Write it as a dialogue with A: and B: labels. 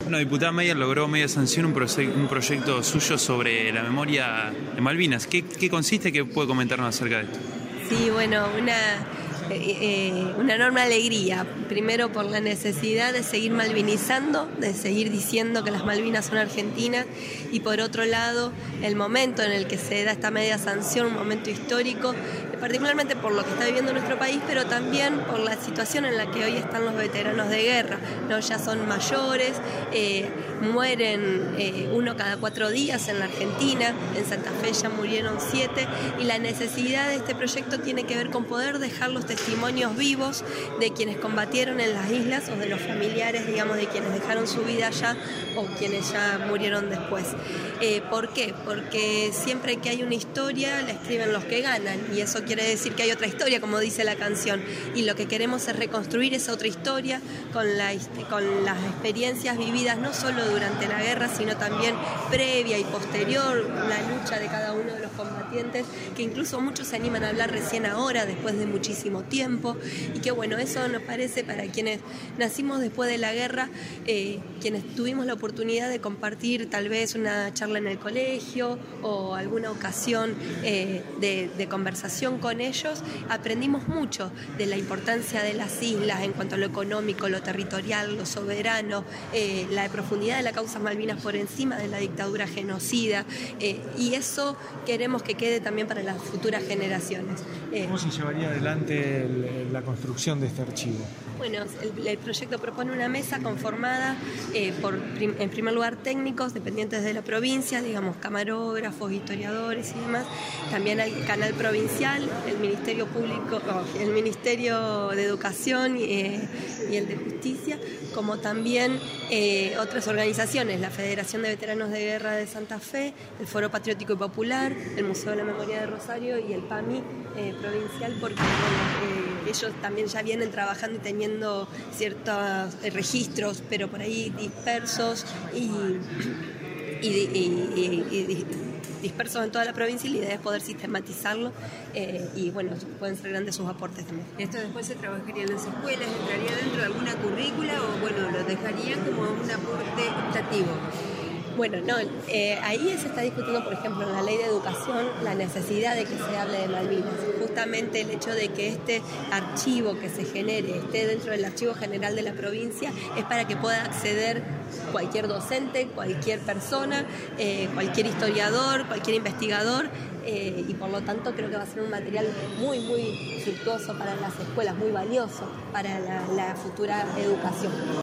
A: Bueno, diputada Meyer logró media sanción un proyecto suyo sobre la memoria de Malvinas. ¿Qué consiste? ¿Qué puede comentarnos acerca de esto?
B: Sí, bueno, una enorme alegría, primero por la necesidad de seguir malvinizando, de seguir diciendo que las Malvinas son argentinas, y por otro lado el momento en el que se da esta media sanción, un momento histórico, particularmente por lo que está viviendo nuestro país, pero también por la situación en la que hoy están los veteranos de guerra, ¿no? Ya son mayores, mueren uno cada 4 días en la Argentina, en Santa Fe ya murieron 7, y la necesidad de este proyecto tiene que ver con poder dejar los testimonios vivos de quienes combatieron en las islas o de los familiares, digamos, de quienes dejaron su vida allá o quienes ya murieron después. ¿Por qué? Porque siempre que hay una historia la escriben los que ganan, y eso quiere decir que hay otra historia, como dice la canción, y lo que queremos es reconstruir esa otra historia con las experiencias vividas no solo durante la guerra, sino también previa y posterior, la lucha de cada uno de los combatientes, que incluso muchos se animan a hablar recién ahora, después de muchísimo tiempo, y que bueno, eso nos parece, para quienes nacimos después de la guerra, quienes tuvimos la oportunidad de compartir tal vez una charla en el colegio o alguna ocasión de conversación con ellos, aprendimos mucho de la importancia de las islas en cuanto a lo económico, lo territorial, lo soberano, la profundidad de la causa Malvinas por encima de la dictadura genocida, y eso queremos que quede también para las futuras generaciones.
C: ¿Cómo se llevaría adelante la construcción de este archivo?
B: Bueno, el proyecto propone una mesa conformada en primer lugar, técnicos dependientes de la provincia, digamos, camarógrafos, historiadores y demás. También hay canal provincial, el Ministerio Público, el Ministerio de Educación y el de Justicia, como también otras organizaciones, la Federación de Veteranos de Guerra de Santa Fe, el Foro Patriótico y Popular, el Museo de la Memoria de Rosario y el PAMI provincial, porque ellos también ya vienen trabajando y teniendo ciertos registros, pero por ahí dispersos y dispersos en toda la provincia, y la idea es poder sistematizarlo, y bueno, pueden ser grandes sus aportes también.
D: ¿Esto después se trabajaría en las escuelas, entraría dentro de alguna currícula o bueno, lo dejarían como un aporte optativo?
B: Bueno, no, ahí se está discutiendo, por ejemplo, en la ley de educación, la necesidad de que se hable de Malvinas. Justamente el hecho de que este archivo que se genere esté dentro del archivo general de la provincia es para que pueda acceder cualquier docente, cualquier persona, cualquier historiador, cualquier investigador, y por lo tanto creo que va a ser un material muy, muy fructuoso para las escuelas, muy valioso para la futura educación.